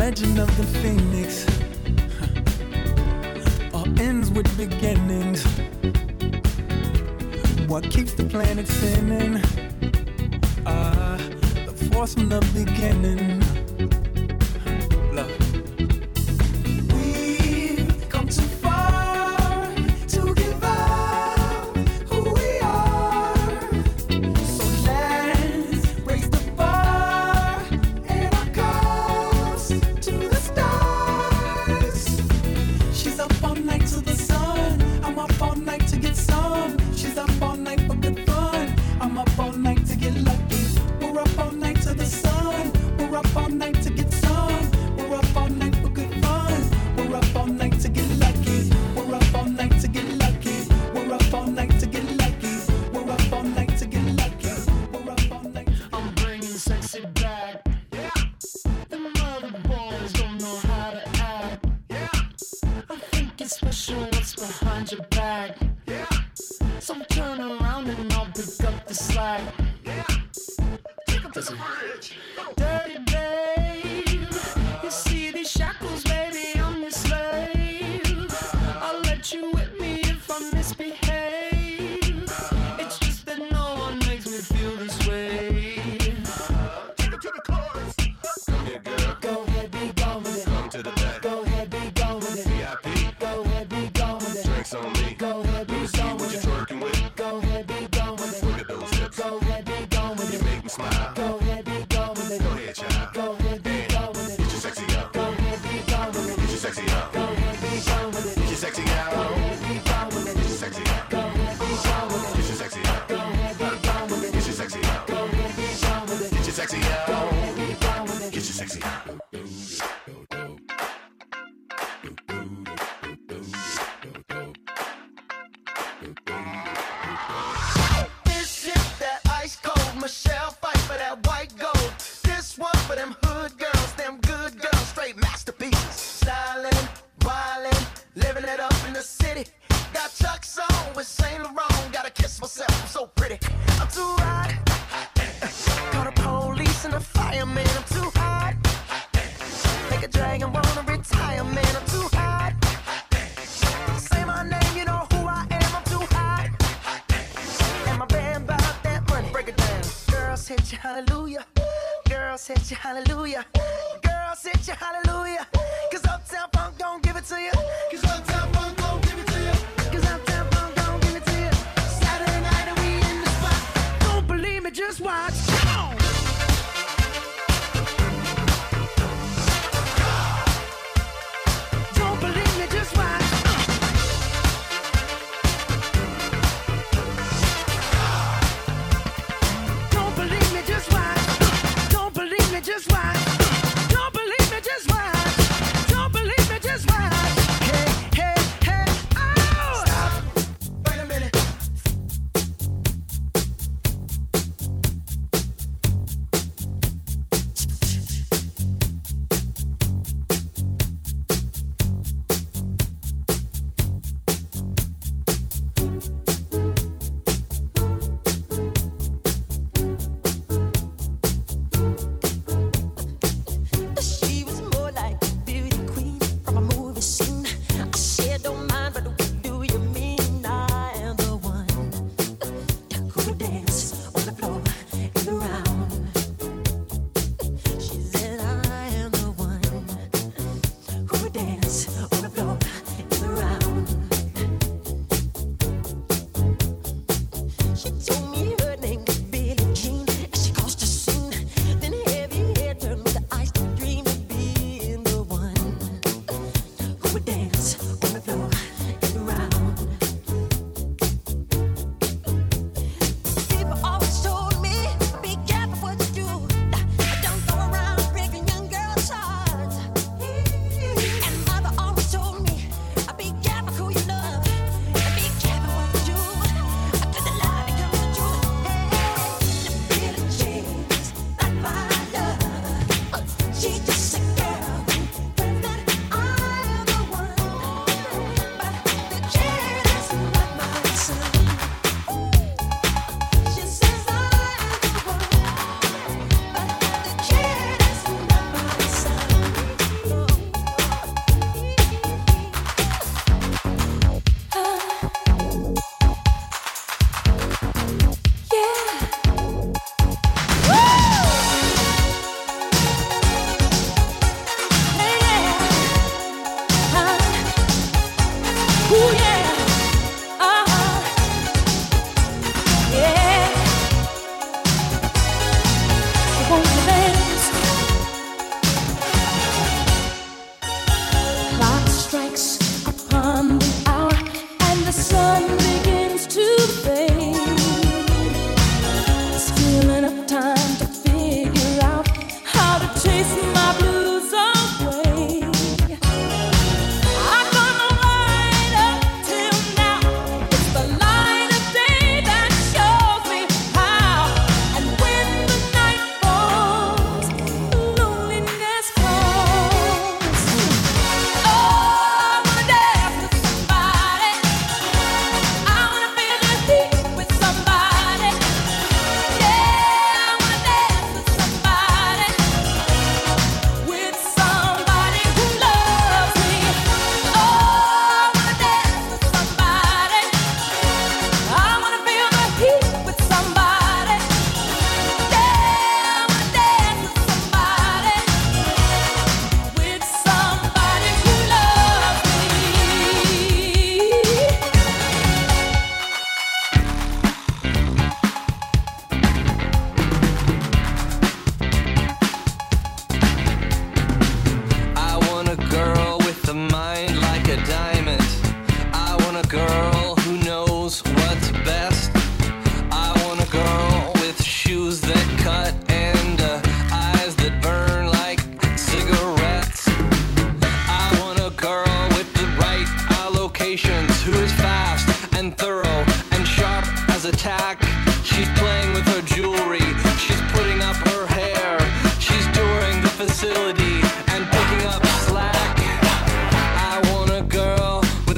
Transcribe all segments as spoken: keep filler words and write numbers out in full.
legend of the phoenix all ends with beginnings. What keeps the planet spinning? Ah, uh, the force from the beginning. Love. We've come too far to give up who we are. So let's raise the bar and our cups to the stars. She's up all night to the sun. I'm up all night to get some. She's up all night for good fun. I'm up all night to get lucky. We're up all night to the sun. We're up all night to get some. We're up all night for good fun. We're up all night to get lucky. We're up all night to get lucky. We're up all night to get lucky. We're up all night to get lucky. We're up all night. I'm bringing sexy back. Yeah. The mother boys don't know how to act. Yeah. I think it's special what's behind your back. Yeah. So turn around and I'll pick up the slack. Yeah. Take up to the bridge. Dirty babe. You see these shackles, baby, I'm your slave. I'll let you whip me if I misbehave. It's just that no one makes me feel this way. Take it to the chorus. Come here, girl. Go ahead, be gone with it. Come to the back. Go ahead, be gone with it. V I P. Go ahead, be gone with it. Drinks on me. Go ahead, be gone with it. Twerking with. Go ahead, be gone with it. Look at those hips. Go ahead, be gone with it. You make me smile. Go ahead, be gone with it. Go ahead, child. Go ahead, be gone with it. Get your sexy out. Go ahead, be gone with it. Get your sexy out. Go ahead, be gone with it. Get your sexy out. Go ahead, be gone with it. Get your sexy out. Go ahead, be gone with it. Get your sexy out. Go ahead, be gone with it. Get your sexy out. Go ahead, be gone with it. Get your sexy out. Go ahead, be gone with it. Get your sexy out. This is that ice cold Michelle fight for that white gold. This one for them hood girls, them good girls, straight masterpieces. Stylin', wildin', living it up in the city. Got Chuck's on with Saint Laurent. Gotta kiss myself, I'm so pretty. I'm too hot. Call the police and the fireman. I'm too hot. Make a dragon wanna retire, man. I'm too hot. Say my name, you know who I am. I'm too hot. And my band about that money. Break it down. Girls hit you, hallelujah. Girls hit you, hallelujah. Girls hit you, hallelujah. Cause Uptown Funk don't give it to you. Cause Uptown Funk don't give it to you. Cause Uptown Funk don't give it to you. Saturday night and we in the spot. Don't believe me, just watch. Come on. Don't believe me, just watch. Don't believe me, just watch. Don't believe me, just watch. Don't believe me, just watch. Don't believe me, just watch.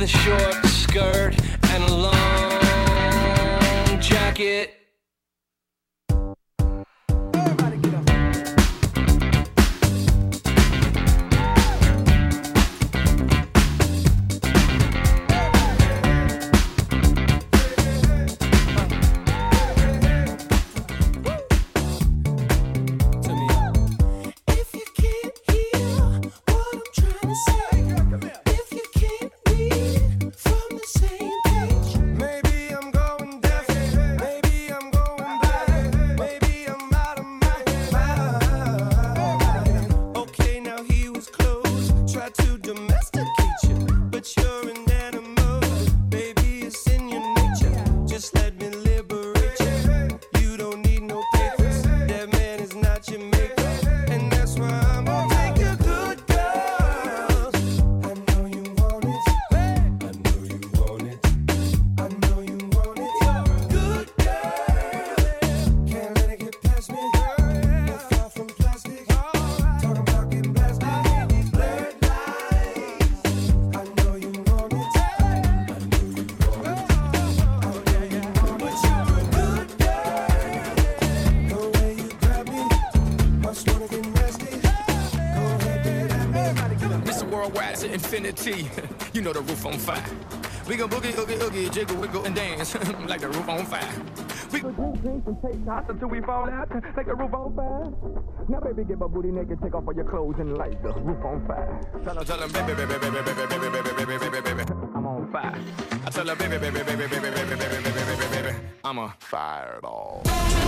short skirt and a long jacket. You know the roof on fire. We gon' boogie, oogie, oogie, jiggle, wiggle, and dance like the roof on fire. We gon' drink, drink, and take shots until we fall out like the roof on fire. Now, baby, get my booty naked, take off all your clothes and light the roof on fire. Tell her, tell her, baby, baby, baby, baby, baby, baby, baby, baby, baby, baby, I'm on fire. I tell her, baby, baby, baby, baby, baby, baby, baby, baby, baby, baby, I'm a fireball.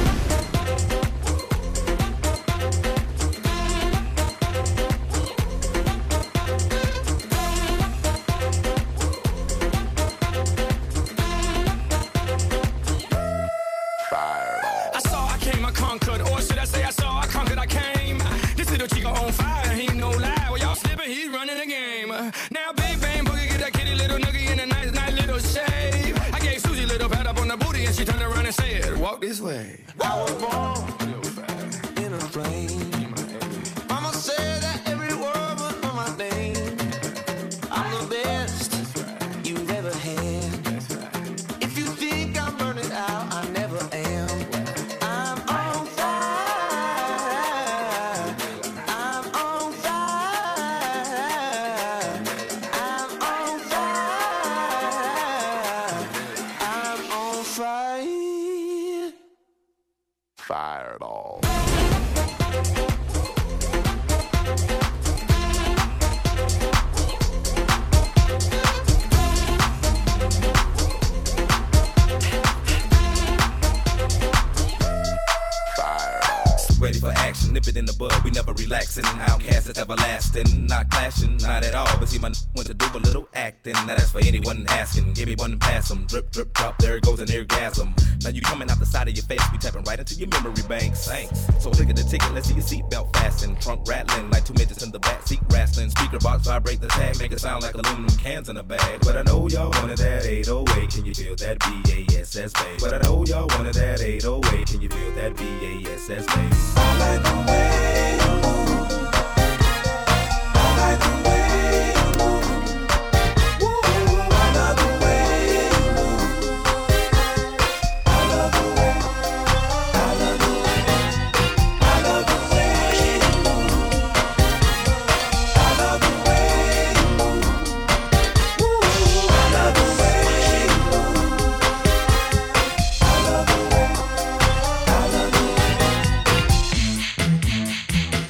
Now big bang boogie, get that kitty little noogie in a nice, nice little shave. I gave Susie a little pat up on the booty and she turned around and said, walk this way. I was born in a flame. Mama said that every word was on my name. I'm the best you've ever had. If you think I'm burning out, I never am. I'm on fire. I'm on fire. I'm on fire. I'm on fire. Fireball. Ready for action, nip it in the bud, we never relaxing. Outcast is everlasting, not clashing, not at all. But see, my n- went to do a little acting. Now that's for anyone asking. Give me one and pass 'em. Drip, drip, drop, there it goes an orgasm. Now you coming out the side of your face, we tapping right into your memory bank. Thanks. So look at the ticket, let's see your seatbelt fasten. Trunk rattling like two midgets in the back seat wrestling. Speaker box vibrate the tag, make it sound like aluminum cans in a bag. But I know y'all wanted that eight oh eight. Can you feel that B A S S bass? But I know y'all wanted that eight oh eight. Can you feel that B A S S bass? I like the way you move. I like the way you move. Woo, I love the way you move. I love the way, I love the way, I love the way you move. I love the way you move. Woo, I love the way you move. I love the way, I love the way.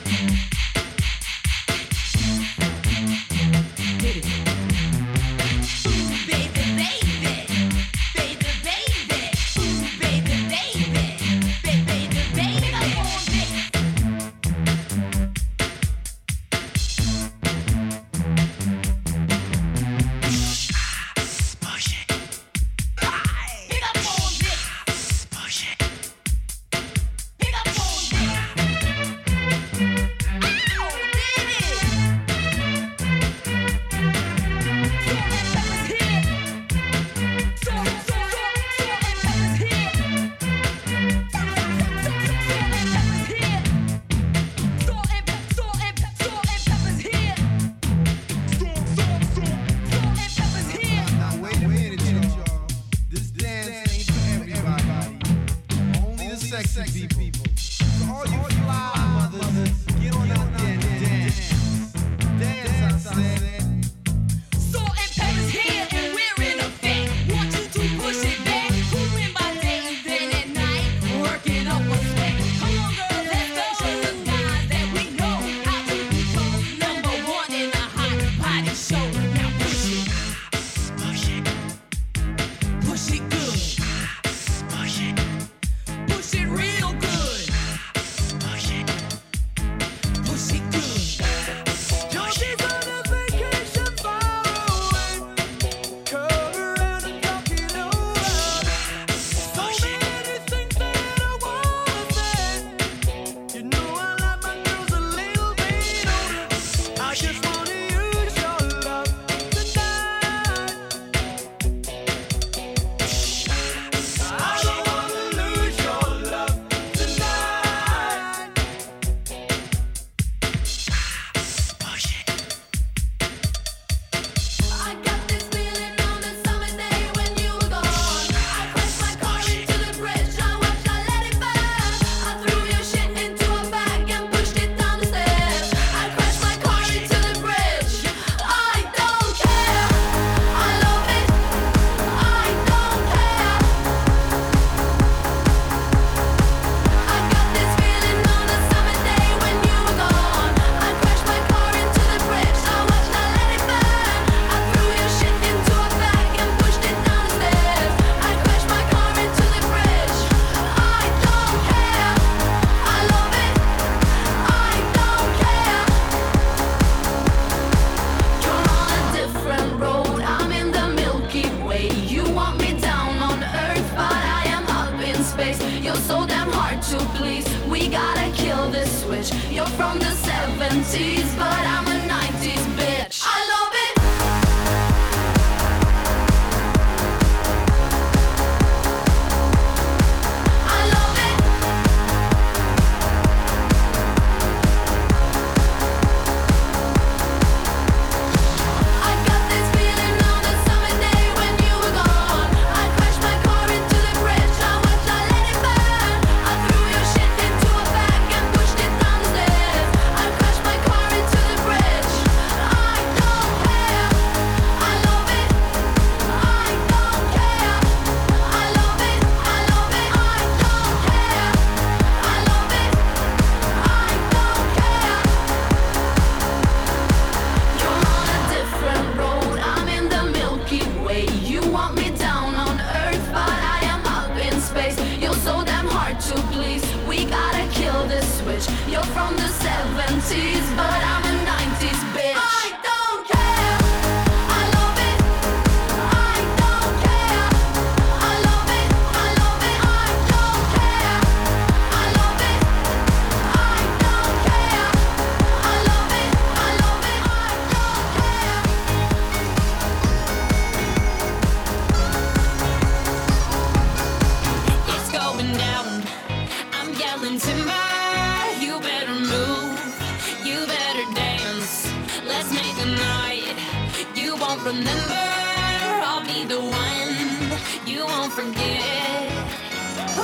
remember. I'll be the one you won't forget. Ooh,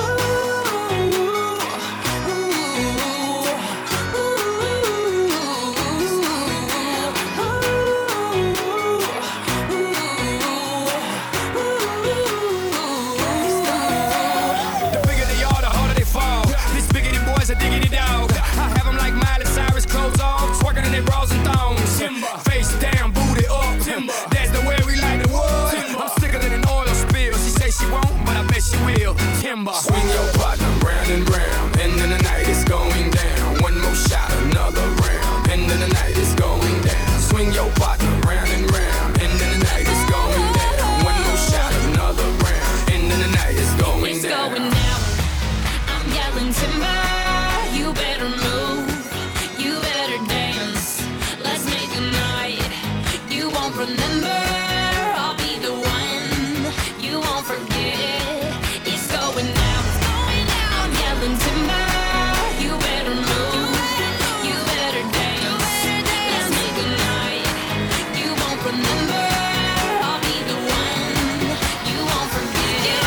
ooh, ooh, The bigger they are, the harder they fall. These biggity boys are diggity dog. I have them like Miley Cyrus, clothes off, twerking in their bras and thongs. Timber. Face down, booty up. Timber. That's the way we like the wood. Timber. I'm sicker than an oil spill. She say she won't, but I bet she will. Timber. Swing your partner round and round. End of the night is going down. One more shot, another round. End of the night is going down. Swing your partner round and round. End of the night is going down. One more shot, another round. End of the night is going it's down. going down. I'm yelling timber. You better move. You better dance. Let's make a night you won't remember. I'll be the one you won't forget. It's going down. I'm yelling timber. You better move. You better dance. Let's make a night you won't remember. I'll be the one you won't forget.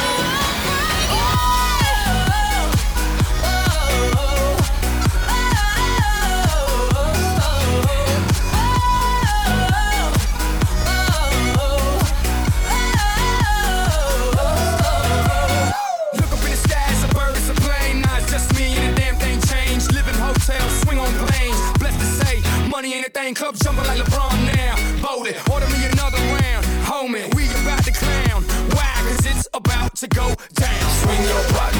Look up in the sky, it's a bird, it's a plane. Nah, it's just me and the damn thing changed. Live in hotels, swing on planes. Blessed to say, money ain't a thing. Club jumping like LeBron now. Bowling, order me another round. Homie, we about to clown. Why? Cause it's about to go down. Swing your partner